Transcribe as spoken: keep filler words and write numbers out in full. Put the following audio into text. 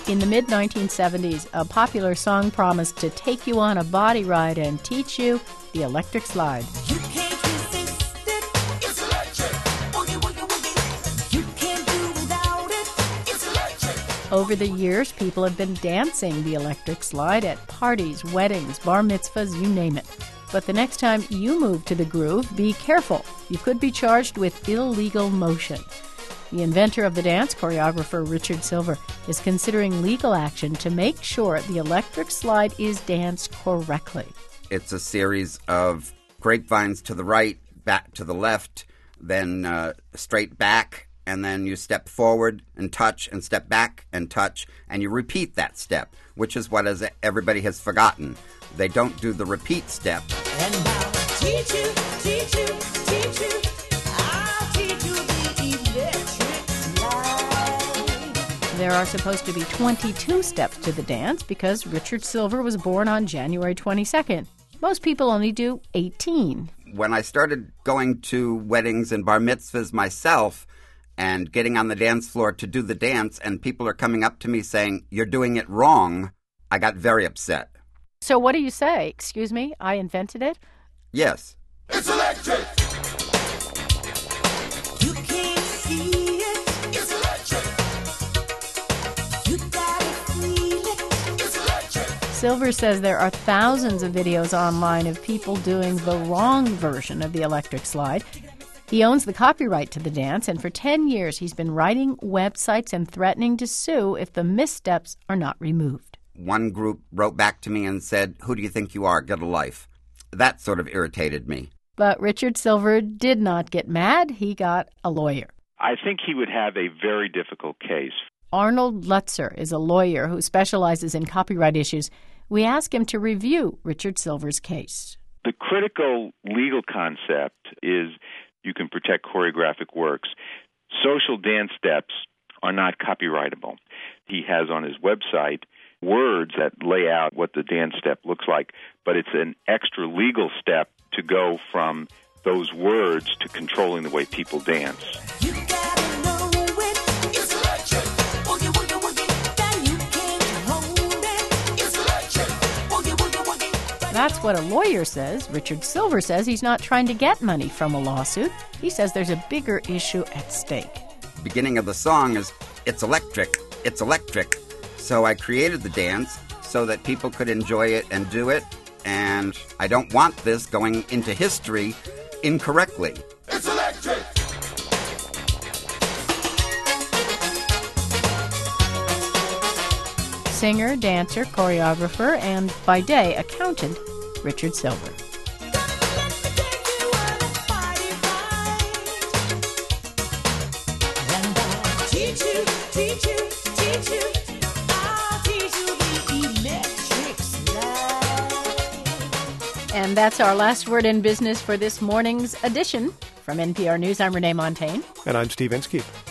In the mid nineteen seventies, a popular song promised to take you on a body ride and teach you the electric slide. You can't resist it. It's electric. Boogie, woogie, woogie. You can't do without it. It's electric. Over the years, people have been dancing the electric slide at parties, weddings, bar mitzvahs, you name it. But the next time you move to the groove, be careful. You could be charged with illegal motion. The inventor of the dance, choreographer Richard Silver, is considering legal action to make sure the electric slide is danced correctly. It's a series of grapevines to the right, back to the left, then uh, straight back, and then you step forward and touch and step back and touch, and you repeat that step, which is what is everybody has forgotten. They don't do the repeat step. And I'll teach you, teach you, teach you. I'll teach you the electric slide. There are supposed to be twenty-two steps to the dance because Richard Silver was born on January twenty-second. Most people only do eighteen. When I started going to weddings and bar mitzvahs myself and getting on the dance floor to do the dance, and people are coming up to me saying, "You're doing it wrong," I got very upset. So what do you say? Excuse me, I invented it? Yes. It's electric. You can't see it. It's electric. You gotta feel it. It's electric. Silver says there are thousands of videos online of people doing the wrong version of the electric slide. He owns the copyright to the dance, and for ten years he's been writing websites and threatening to sue if the missteps are not removed. One group wrote back to me and said, "Who do you think you are? Get a life." That sort of irritated me. But Richard Silver did not get mad. He got a lawyer. I think he would have a very difficult case. Arnold Lutzer is a lawyer who specializes in copyright issues. We asked him to review Richard Silver's case. The critical legal concept is you can protect choreographic works. Social dance steps are not copyrightable. He has on his website words that lay out what the dance step looks like, but it's an extra legal step to go from those words to controlling the way people dance. You gotta know it. It's electric. Boogie, woogie, woogie. Then you can't hold it. It's electric. Boogie, woogie, woogie. That's what a lawyer says. Richard Silver says he's not trying to get money from a lawsuit. He says there's a bigger issue at stake. The beginning of the song is, "It's electric, it's electric." So I created the dance so that people could enjoy it and do it, and I don't want this going into history incorrectly. It's electric. Singer, dancer, choreographer, and by day, accountant, Richard Silver. Teach you, teach you, teach you. I'll teach you the electric slide. And that's our last word in business for this morning's edition. From N P R News, I'm Renee Montagne. And I'm Steve Inskeep.